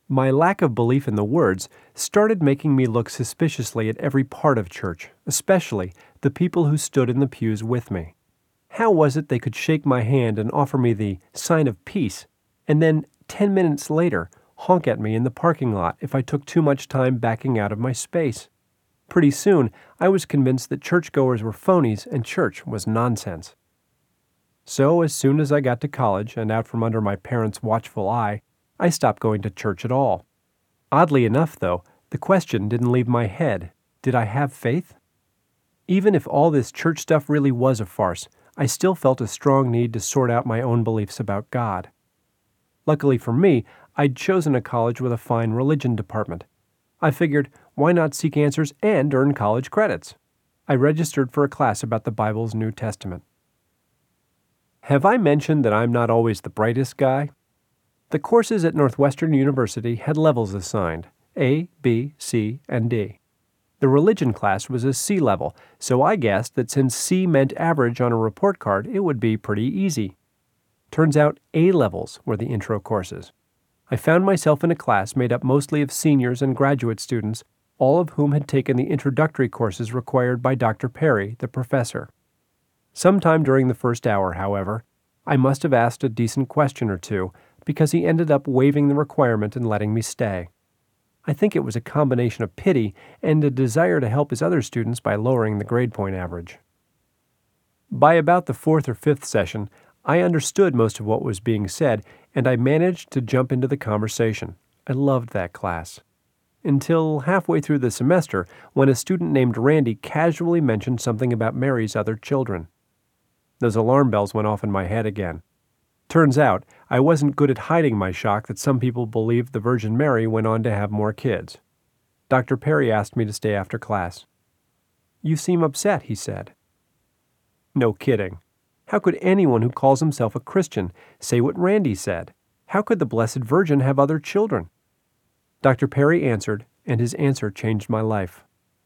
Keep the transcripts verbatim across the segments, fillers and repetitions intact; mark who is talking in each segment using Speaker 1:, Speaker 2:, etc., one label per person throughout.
Speaker 1: My lack of belief in the words started making me look suspiciously at every part of church, especially the people who stood in the pews with me. How was it they could shake my hand and offer me the sign of peace, and then, ten minutes later, honk at me in the parking lot if I took too much time backing out of my space? Pretty soon, I was convinced that churchgoers were phonies and church was nonsense. So, as soon as I got to college and out from under my parents' watchful eye, I stopped going to church at all. Oddly enough, though, the question didn't leave my head: did I have faith? Even if all this church stuff really was a farce, I still felt a strong need to sort out my own beliefs about God. Luckily for me, I'd chosen a college with a fine religion department. I figured, why not seek answers and earn college credits? I registered for a class about the Bible's New Testament. Have I mentioned that I'm not always the brightest guy? The courses at Northwestern University had levels assigned, A, B, C, and D. The religion class was a C level, so I guessed that since C meant average on a report card, it would be pretty easy. Turns out A levels were the intro courses. I found myself in a class made up mostly of seniors and graduate students, all of whom had taken the introductory courses required by Doctor Perry, the professor. Sometime during the first hour, however, I must have asked a decent question or two, because he ended up waiving the requirement and letting me stay. I think it was a combination of pity and a desire to help his other students by lowering the grade point average. By about the fourth or fifth session, I understood most of what was being said, and I managed to jump into the conversation. I loved that class. Until halfway through the semester, when a student named Randy casually mentioned something about Mary's other children. Those alarm bells went off in my head again. Turns out, I wasn't good at hiding my shock that some people believed the Virgin Mary went on to have more kids. Doctor Perry asked me to stay after class. "You seem upset," he said. No kidding. How could anyone who calls himself a Christian say what Randy said? How could the Blessed Virgin have other children? Doctor Perry answered, and his answer changed my life.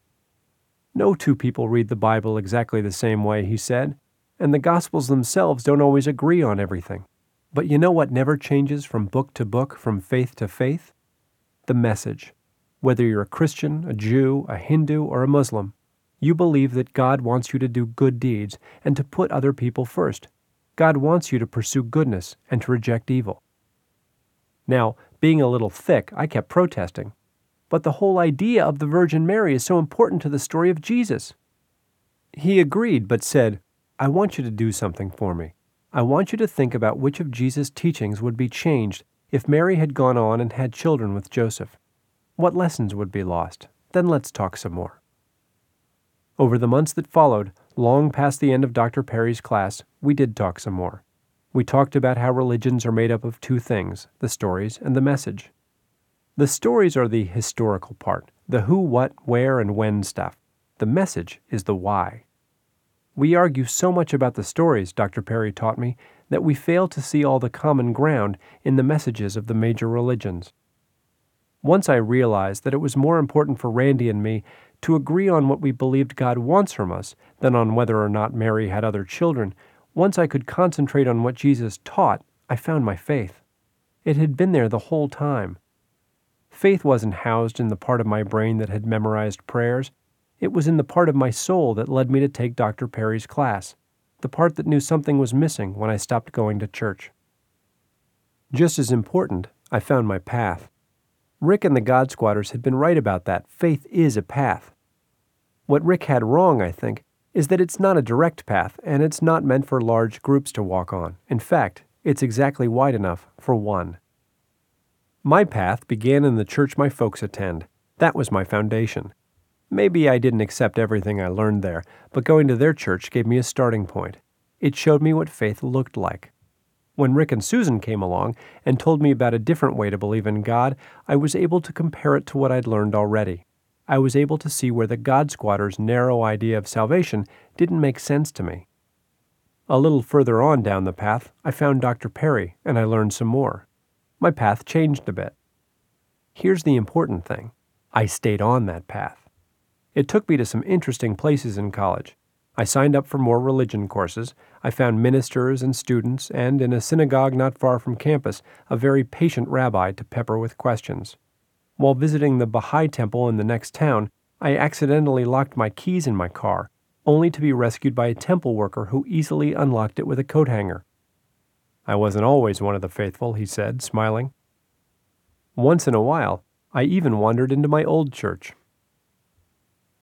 Speaker 1: No two people read the Bible exactly the same way, he said, and the Gospels themselves don't always agree on everything. But you know what never changes from book to book, from faith to faith? The message. Whether you're a Christian, a Jew, a Hindu, or a Muslim, you believe that God wants you to do good deeds and to put other people first. God wants you to pursue goodness and to reject evil. Now, being a little thick, I kept protesting. But the whole idea of the Virgin Mary is so important to the story of Jesus. He agreed, but said, "I want you to do something for me. I want you to think about which of Jesus' teachings would be changed if Mary had gone on and had children with Joseph. What lessons would be lost? Then let's talk some more." Over the months that followed, long past the end of Doctor Perry's class, we did talk some more. We talked about how religions are made up of two things, the stories and the message. The stories are the historical part, the who, what, where, and when stuff. The message is the why. We argue so much about the stories, Doctor Perry taught me, that we fail to see all the common ground in the messages of the major religions. Once I realized that it was more important for Randy and me to agree on what we believed God wants from us than on whether or not Mary had other children, once I could concentrate on what Jesus taught, I found my faith. It had been there the whole time. Faith wasn't housed in the part of my brain that had memorized prayers. It was in the part of my soul that led me to take Doctor Perry's class, the part that knew something was missing when I stopped going to church. Just as important, I found my path. Rick and the God Squatters had been right about that. Faith is a path. What Rick had wrong, I think, is that it's not a direct path, and it's not meant for large groups to walk on. In fact, it's exactly wide enough for one. My path began in the church my folks attend. That was my foundation. Maybe I didn't accept everything I learned there, but going to their church gave me a starting point. It showed me what faith looked like. When Rick and Susan came along and told me about a different way to believe in God, I was able to compare it to what I'd learned already. I was able to see where the God Squatters' narrow idea of salvation didn't make sense to me. A little further on down the path, I found Doctor Perry, and I learned some more. My path changed a bit. Here's the important thing. I stayed on that path. It took me to some interesting places in college. I signed up for more religion courses. I found ministers and students, and in a synagogue not far from campus, a very patient rabbi to pepper with questions. While visiting the Baha'i temple in the next town, I accidentally locked my keys in my car, only to be rescued by a temple worker who easily unlocked it with a coat hanger. I wasn't always one of the faithful, he said, smiling. Once in a while, I even wandered into my old church.